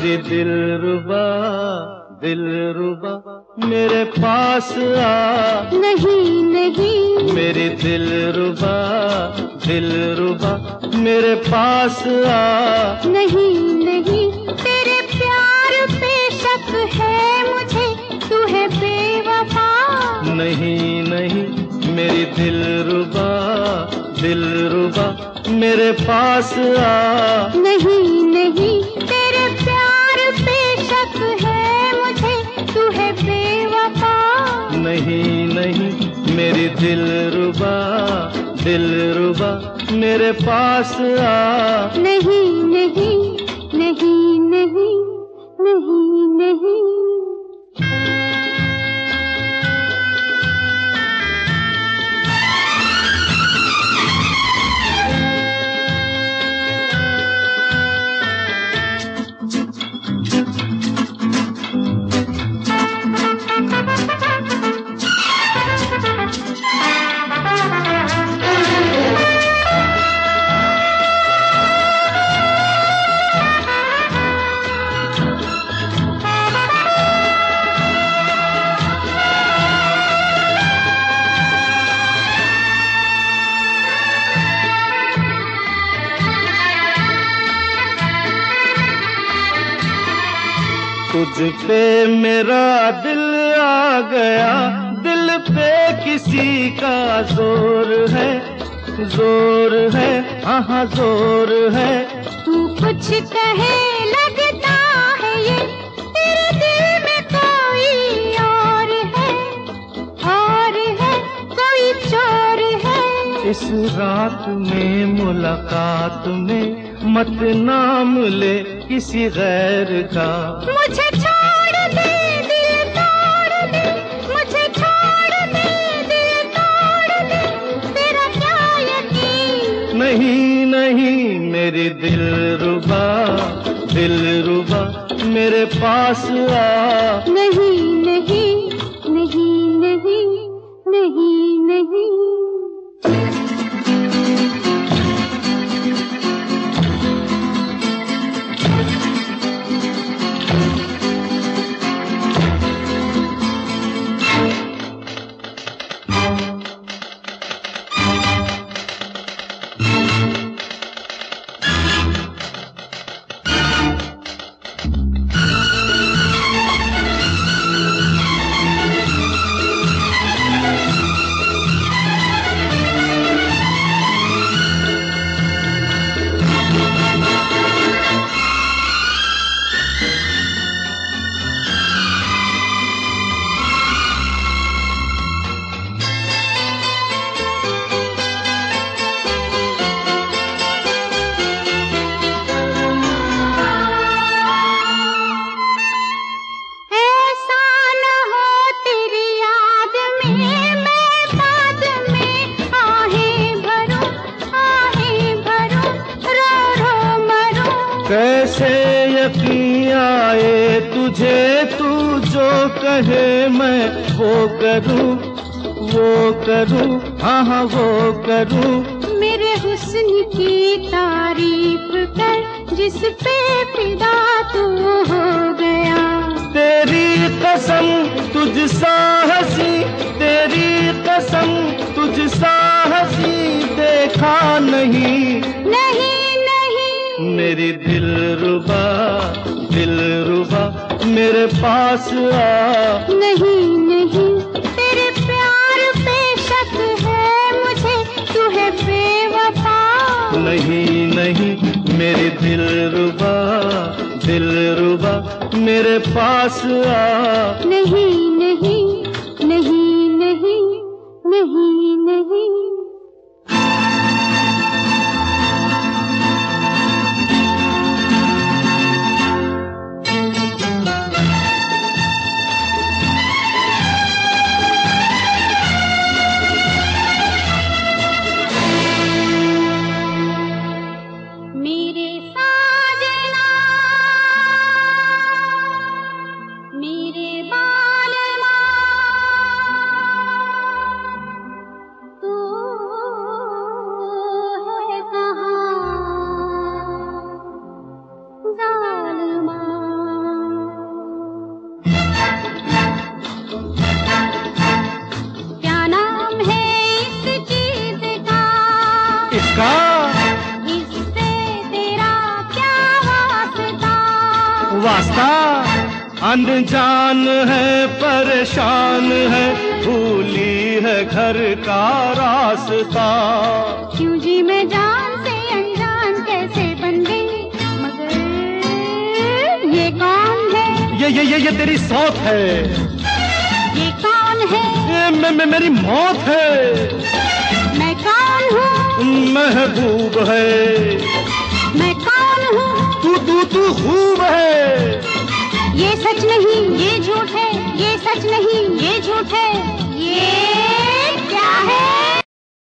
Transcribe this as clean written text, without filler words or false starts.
मेरी दिलरुबा दिलरुबा मेरे पास आ। नहीं नहीं मेरी दिलरुबा दिलरुबा मेरे पास आ। नहीं नहीं तेरे प्यार पे शक है मुझे, तू है बेवफा। नहीं नहीं मेरी दिलरुबा दिलरुबा मेरे पास आ। नहीं नहीं तेरे प्यार पे शक है मुझे, तू है बेवफा। नहीं नहीं मेरी दिलरुबा दिलरुबा मेरे पास आ। नहीं नहीं नहीं नहीं नहीं नहीं। तुझ पे मेरा दिल आ गया, दिल पे किसी का जोर है, जोर है, हाँ जोर है। तू कुछ कहे लगता है ये तेरे दिल में कोई और है कोई चोर है। इस रात में मुलाकात में मत नाम ले किसी गैर का। मुझे छोड़ दे दिल तोड़ दे, मुझे छोड़ दे दिल तोड़ दे, तेरा क्या यकीन। नहीं नहीं मेरी दिलरुबा दिलरुबा मेरे पास आ। नहीं नहीं नहीं नहीं नहीं नहीं। कैसे यकीन आए तुझे, तू जो कहे मैं वो करूं, वो करूं, हाँ वो करूं। मेरे हुस्न की तारीफ कर, जिस पे फिदा तू हो गया। तेरी कसम तुझ सा हंसी, तेरी कसम तुझ सा हंसी देखा नहीं। नहीं मेरी दिलरुबा दिलरुबा मेरे पास आ। नहीं नहीं तेरे प्यार पे शक है मुझे, तू है बेवफा। नहीं नहीं मेरी दिलरुबा दिलरुबा मेरे पास आ। नहीं नहीं नहीं नहीं नहीं नहीं। मेरे बाल वास्ता, अनजान है परेशान है, भूली है घर का रास्ता। क्यों जी मैं जान से अनजान कैसे बन गई, मगर ये कौन है? ये तेरी सौत है। ये कौन है? ये मेरी मौत है। मैं कौन हूँ? महबूब है। मैं कौन हूँ? तू खूब है। ये सच नहीं ये झूठ है, ये सच नहीं ये झूठ है, ये क्या है?